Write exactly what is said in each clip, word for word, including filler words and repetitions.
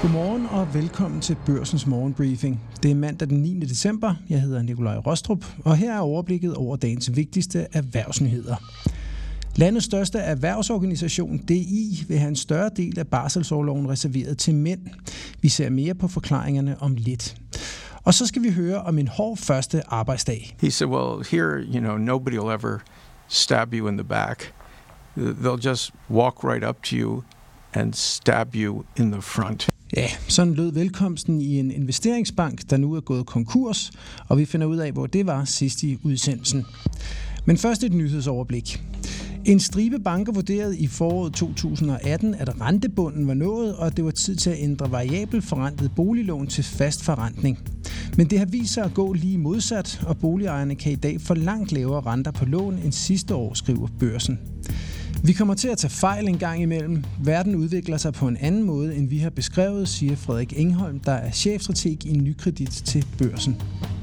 Godmorgen og velkommen til Børsens morgenbriefing. Det er mandag den niende december. Jeg hedder Nikolaj Rostrup, og her er overblikket over dagens vigtigste erhvervsnyheder. Landets største erhvervsorganisation, D I, vil have en større del af barselsorloven reserveret til mænd. Vi ser mere på forklaringerne om lidt. Og så skal vi høre om en hård første arbejdsdag. He said, well, here, you know, nobody will ever stab you in the back. They'll just walk right up to you and stab you in the front. Ja, sådan lød velkomsten i en investeringsbank, der nu er gået konkurs, og vi finder ud af, hvor det var sidst i udsendelsen. Men først et nyhedsoverblik. En stribe banker vurderede i foråret to tusind og atten, at rentebunden var nået, og at det var tid til at ændre variabel forrentet boliglån til fast forrentning. Men det har vist sig at gå lige modsat, og boligejerne kan i dag få langt lavere renter på lån end sidste år, skriver Børsen. Vi kommer til at tage fejl en gang imellem. Verden udvikler sig på en anden måde, end vi har beskrevet, siger Frederik Engholm, der er chefstrateg i Nykredit til Børsen.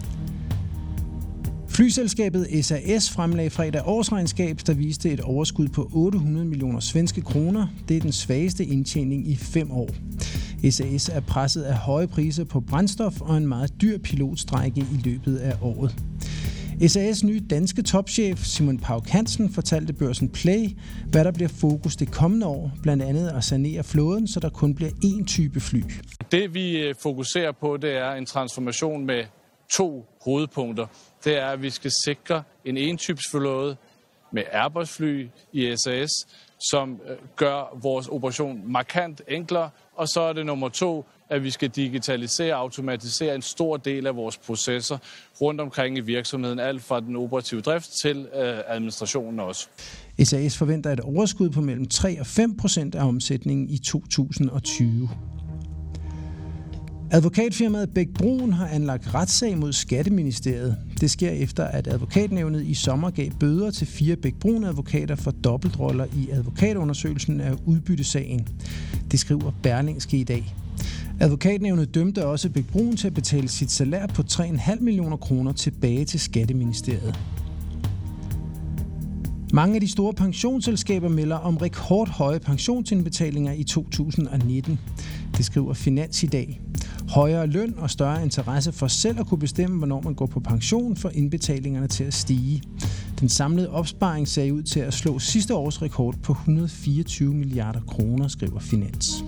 Flyselskabet S A S fremlagde fredag årsregnskab, der viste et overskud på otte hundrede millioner svenske kroner. Det er den svageste indtjening i fem år. S A S er presset af høje priser på brændstof og en meget dyr pilotstrejke i løbet af året. S A S' nye danske topchef Simon Pauk Hansen fortalte Børsen Play, hvad der bliver fokus det kommende år, blandt andet at sanere flåden, så der kun bliver én type fly. Det vi fokuserer på, det er en transformation med to hovedpunkter. Det er, at vi skal sikre en entypsflåde med Airbus-fly i S A S, som gør vores operation markant enklere. Og så er det nummer to, at vi skal digitalisere og automatisere en stor del af vores processer rundt omkring i virksomheden, alt fra den operative drift til øh, administrationen også. S A S forventer et overskud på mellem tre og fem procent af omsætningen i to tusind og tyve. Advokatfirmaet Bech-Bruun har anlagt retssag mod Skatteministeriet. Det sker efter, at advokatnævnet i sommer gav bøder til fire Bech-Bruun-advokater for dobbeltroller i advokatundersøgelsen af udbyttesagen. Det skriver Berlingske i dag. Advokatnævnet dømte også Bech-Bruun til at betale sit salær på tre komma fem millioner kroner tilbage til Skatteministeriet. Mange af de store pensionsselskaber melder om rekordhøje pensionsindbetalinger i to tusind og nitten. Det skriver Finans i dag. Højere løn og større interesse for selv at kunne bestemme, hvornår man går på pension, får indbetalingerne til at stige. Den samlede opsparing ser ud til at slå sidste års rekord på et hundrede og fireogtyve milliarder kroner, skriver Finans.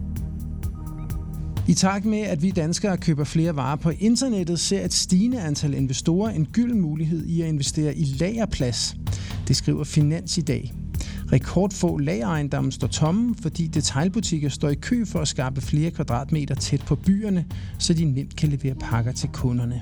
I takt med, at vi danskere køber flere varer på internettet, ser et stigende antal investorer en gylden mulighed i at investere i lagerplads. Det skriver Finans i dag. Rekordfå lagerejendomme står tomme, fordi detailbutikker står i kø for at skabe flere kvadratmeter tæt på byerne, så de nemt kan levere pakker til kunderne.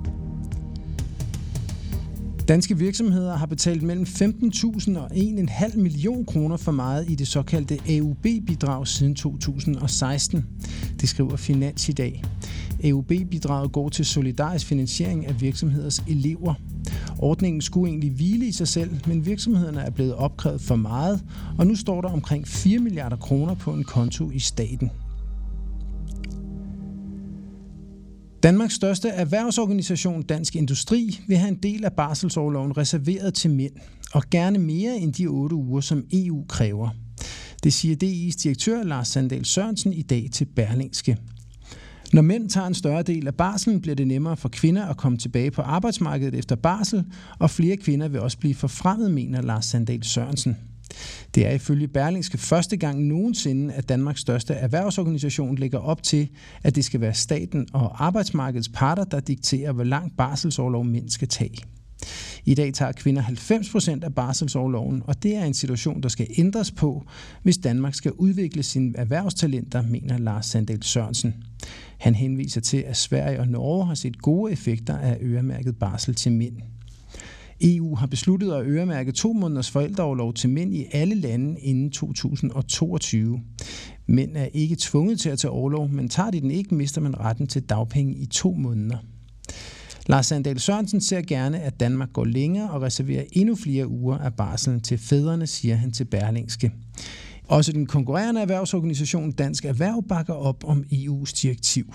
Danske virksomheder har betalt mellem femten tusind og en komma fem million kroner for meget i det såkaldte A U B-bidrag siden to tusind og seksten. Det skriver Finans i dag. A U B-bidraget går til solidarisk finansiering af virksomheders elever. Ordningen skulle egentlig hvile i sig selv, men virksomhederne er blevet opkrævet for meget, og nu står der omkring fire milliarder kroner på en konto i staten. Danmarks største erhvervsorganisation, Dansk Industri, vil have en del af barselsorloven reserveret til mænd, og gerne mere end de otte uger, som E U kræver. Det siger D I's direktør Lars Sandahl Sørensen i dag til Berlingske. Når mænd tager en større del af barslen, bliver det nemmere for kvinder at komme tilbage på arbejdsmarkedet efter barsel, og flere kvinder vil også blive forfremmet, mener Lars Sandahl Sørensen. Det er ifølge Berlingske første gang nogensinde, at Danmarks største erhvervsorganisation lægger op til, at det skal være staten og arbejdsmarkedets parter, der dikterer, hvor lang barselsorlov mænd skal tage. I dag tager kvinder halvfems procent af barselsorloven, og det er en situation, der skal ændres på, hvis Danmark skal udvikle sine erhvervstalenter, mener Lars Sandahl Sørensen. Han henviser til, at Sverige og Norge har set gode effekter af øremærket barsel til mænd. E U har besluttet at øremærke to måneders forældreorlov til mænd i alle lande inden to tusind og toogtyve. Mænd er ikke tvunget til at tage orlov, men tager de den ikke, mister man retten til dagpenge i to måneder. Lars Sandahl Sørensen ser gerne, at Danmark går længere og reserverer endnu flere uger af barslen til fædrene, siger han til Berlingske. Også den konkurrerende erhvervsorganisation Dansk Erhverv bakker op om E U's direktiv.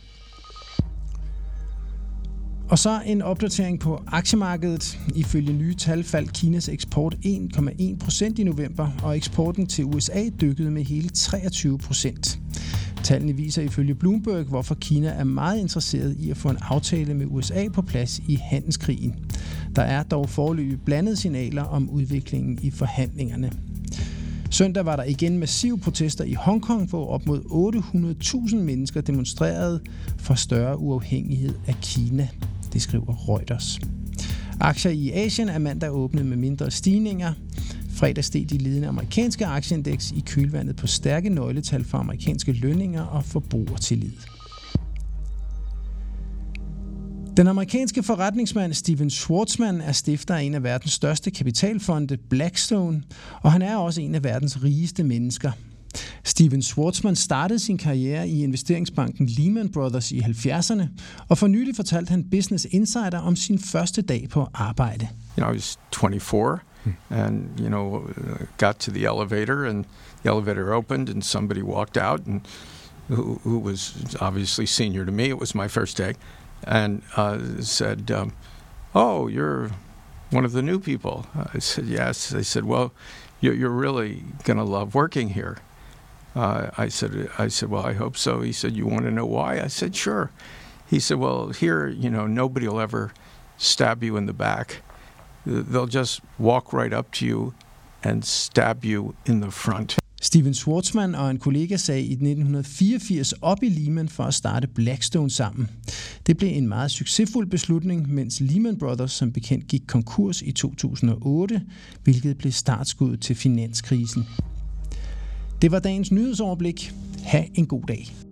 Og så en opdatering på aktiemarkedet. Ifølge nye tal faldt Kinas eksport en komma en procent i november, og eksporten til U S A dykkede med hele treogtyve procent. Tallene viser ifølge Bloomberg, hvorfor Kina er meget interesseret i at få en aftale med U S A på plads i handelskrigen. Der er dog foreløbig blandede signaler om udviklingen i forhandlingerne. Søndag var der igen massive protester i Hongkong, hvor op mod otte hundrede tusind mennesker demonstrerede for større uafhængighed af Kina. Det skriver Reuters. Aktier i Asien er mandag åbnet med mindre stigninger. Fredag steg de ledende amerikanske aktieindeks i kølvandet på stærke nøgletal for amerikanske lønninger og forbrugertillid. Den amerikanske forretningsmand Stephen Schwarzman er stifter af en af verdens største kapitalfonde, Blackstone, og han er også en af verdens rigeste mennesker. Stephen Schwarzman startede sin karriere i investeringsbanken Lehman Brothers i halvfjerdserne, og for nylig fortalte han Business Insider om sin første dag på arbejde. You know, I was twenty-four and, you know, got to the elevator and the elevator opened and somebody walked out and who, who was obviously senior to me. It was my first day. And uh, said, um, "Oh, you're one of the new people." I said, "Yes." They said, "Well, you're, you're really going to love working here." Uh, I said, "I said, well, I hope so." He said, "You want to know why?" I said, "Sure." He said, "Well, here, you know, nobody will ever stab you in the back. They'll just walk right up to you and stab you in the front." Stephen Schwarzman og en kollega sagde i nitten fireogfirs op i Lehman for at starte Blackstone sammen. Det blev en meget succesfuld beslutning, mens Lehman Brothers som bekendt gik konkurs i to tusind og otte, hvilket blev startskuddet til finanskrisen. Det var dagens nyhedsoverblik. Ha' en god dag.